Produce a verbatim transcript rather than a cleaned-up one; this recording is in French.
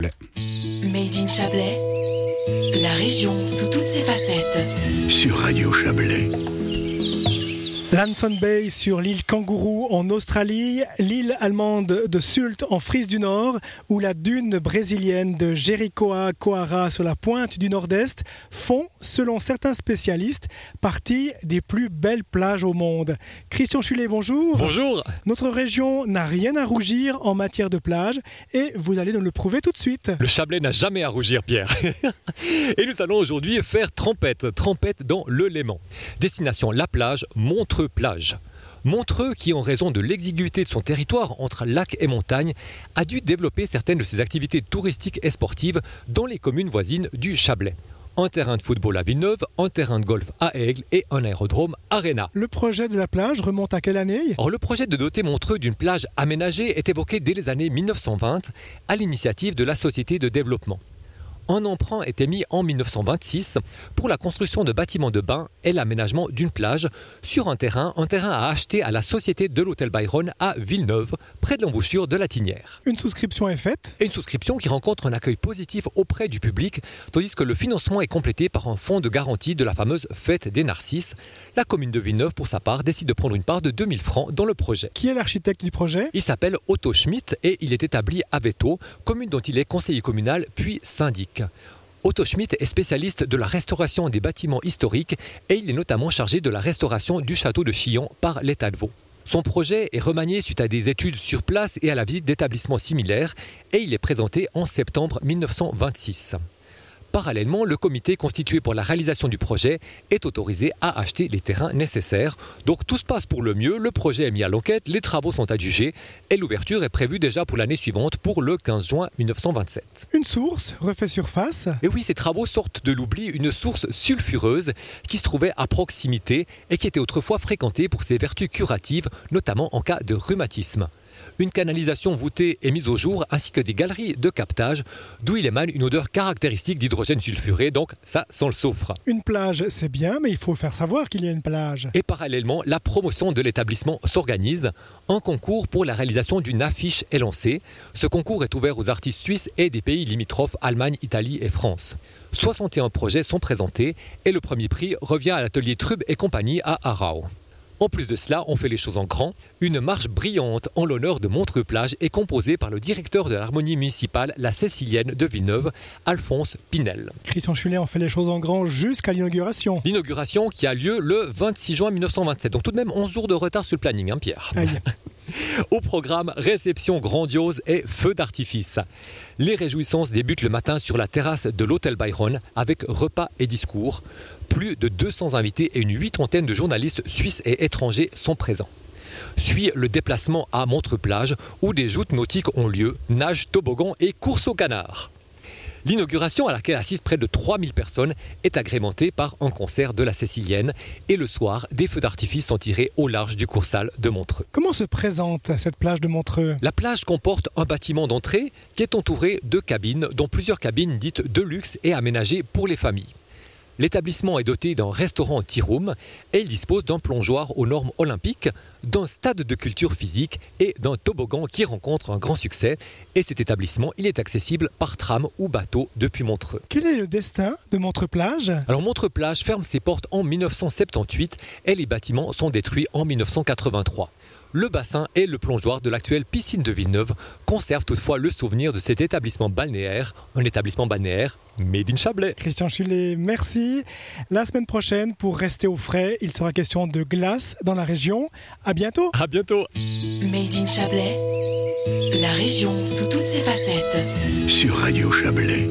Made in Chablais, la région sous toutes ses facettes. Sur Radio Chablais. Lanson Bay sur l'île Kangourou en Australie, l'île allemande de Sylt en Frise du Nord ou la dune brésilienne de Jericoacoara sur la pointe du Nord-Est font, selon certains spécialistes, partie des plus belles plages au monde. Christian Chulet, bonjour. Bonjour. Notre région n'a rien à rougir en matière de plage et vous allez nous le prouver tout de suite. Le Chablais n'a jamais à rougir, Pierre. Et nous allons aujourd'hui faire trempette, trempette dans le Léman. Destination la plage, Montreux plage. Montreux, qui en raison de l'exiguïté de son territoire entre lac et montagne, a dû développer certaines de ses activités touristiques et sportives dans les communes voisines du Chablais. Un terrain de football à Villeneuve, un terrain de golf à Aigle et un aérodrome à Réna. Le projet de la plage remonte à quelle année ? Alors, le projet de doter Montreux d'une plage aménagée est évoqué dès les années mille neuf cent vingt à l'initiative de la Société de développement. Un emprunt était mis en mille neuf cent vingt-six pour la construction de bâtiments de bain et l'aménagement d'une plage sur un terrain, un terrain à acheter à la Société de l'Hôtel Byron à Villeneuve, près de l'embouchure de la Tinière. Une souscription est faite ? Et une souscription qui rencontre un accueil positif auprès du public, tandis que le financement est complété par un fonds de garantie de la fameuse Fête des Narcisses. La commune de Villeneuve, pour sa part, décide de prendre une part de deux mille francs dans le projet. Qui est l'architecte du projet ? Il s'appelle Otto Schmidt et il est établi à Véto, commune dont il est conseiller communal puis syndic. Otto Schmidt est spécialiste de la restauration des bâtiments historiques et il est notamment chargé de la restauration du château de Chillon par l'État de Vaud. Son projet est remanié suite à des études sur place et à la visite d'établissements similaires et il est présenté en septembre mille neuf cent vingt-six. Parallèlement, le comité constitué pour la réalisation du projet est autorisé à acheter les terrains nécessaires. Donc tout se passe pour le mieux, le projet est mis à l'enquête, les travaux sont adjugés et l'ouverture est prévue déjà pour l'année suivante, pour le quinze juin mille neuf cent vingt-sept. Une source refait surface ? Et oui, ces travaux sortent de l'oubli, une source sulfureuse qui se trouvait à proximité et qui était autrefois fréquentée pour ses vertus curatives, notamment en cas de rhumatisme. Une canalisation voûtée est mise au jour ainsi que des galeries de captage d'où il émane une odeur caractéristique d'hydrogène sulfuré, donc ça sent le soufre. Une plage, c'est bien, mais il faut faire savoir qu'il y a une plage. Et parallèlement, la promotion de l'établissement s'organise. Un concours pour la réalisation d'une affiche est lancé. Ce concours est ouvert aux artistes suisses et des pays limitrophes, Allemagne, Italie et France. soixante et un projets sont présentés et le premier prix revient à l'atelier Trub et compagnie à Arau. En plus de cela, on fait les choses en grand. Une marche brillante en l'honneur de Montreux plage est composée par le directeur de l'harmonie municipale, la Cécilienne de Villeneuve, Alphonse Pinel. Christian Chulet, on fait les choses en grand jusqu'à l'inauguration. L'inauguration qui a lieu le vingt-six juin mille neuf cent vingt-sept. Donc tout de même onze jours de retard sur le planning, hein Pierre. Aïe. Au programme, réception grandiose et feu d'artifice. Les réjouissances débutent le matin sur la terrasse de l'Hôtel Byron avec repas et discours. Plus de deux cents invités et une huitantaine de journalistes suisses et étrangers sont présents. Suit le déplacement à Montreux plage où des joutes nautiques ont lieu, nage, toboggan et course au canard. L'inauguration, à laquelle assistent près de trois mille personnes, est agrémentée par un concert de la Cécilienne et le soir, des feux d'artifice sont tirés au large du Coursal de Montreux. Comment se présente cette plage de Montreux ? La plage comporte un bâtiment d'entrée qui est entouré de cabines, dont plusieurs cabines dites de luxe et aménagées pour les familles. L'établissement est doté d'un restaurant tea room et il dispose d'un plongeoir aux normes olympiques, d'un stade de culture physique et d'un toboggan qui rencontre un grand succès. Et cet établissement, il est accessible par tram ou bateau depuis Montreux. Quel est le destin de Montreux plage ? Alors Montreux plage ferme ses portes en mille neuf cent soixante-dix-huit et les bâtiments sont détruits en mille neuf cent quatre-vingt-trois. Le bassin et le plongeoir de l'actuelle piscine de Villeneuve conservent toutefois le souvenir de cet établissement balnéaire, un établissement balnéaire made in Chablais. Christian Chulet, merci. La semaine prochaine, pour rester au frais, il sera question de glace dans la région. À bientôt. À bientôt. Made in Chablais, la région sous toutes ses facettes. Sur Radio Chablais.